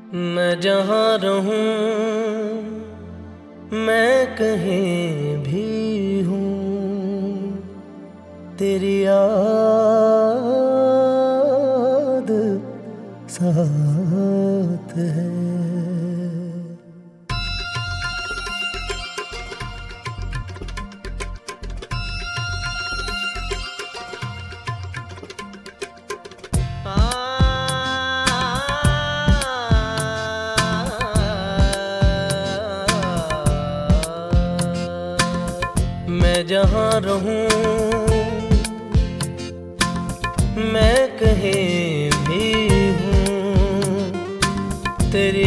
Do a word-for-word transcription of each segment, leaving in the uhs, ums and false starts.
मैं जहाँ रहूं, मैं कहीं भी हूँ, तेरी याद साथ है। मैं जहाँ रहूं, मैं कहीं भी हूँ, तेरी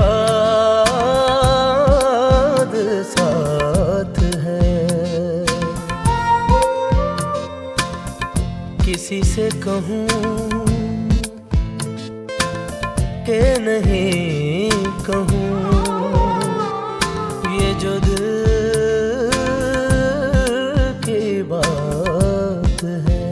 याद साथ है। किसी से कहूँ कि नहीं कहूँ, ये जो दिल बात है।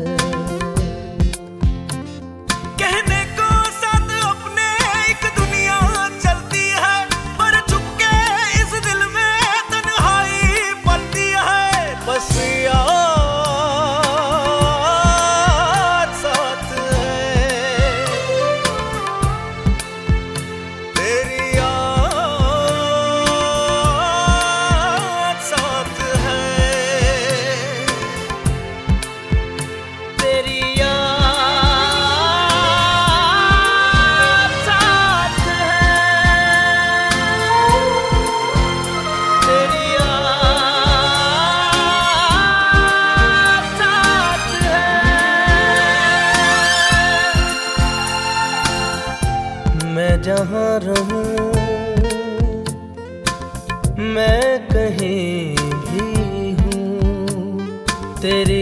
कहने को साथ अपने एक दुनिया चलती है, पर चुपके इस दिल में तन्हाई पलती है। बस याद साथ है, तेरी याद साथ है। तेरी याद साथ है, तेरी याद साथ है। मैं जहाँ रहूं, मैं कहीं भी हूँ, तेरी